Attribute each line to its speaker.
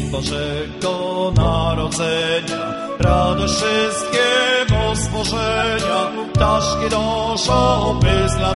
Speaker 1: Bożego Narodzenia, radość wszystkiego stworzenia, ptaszki noszą pysk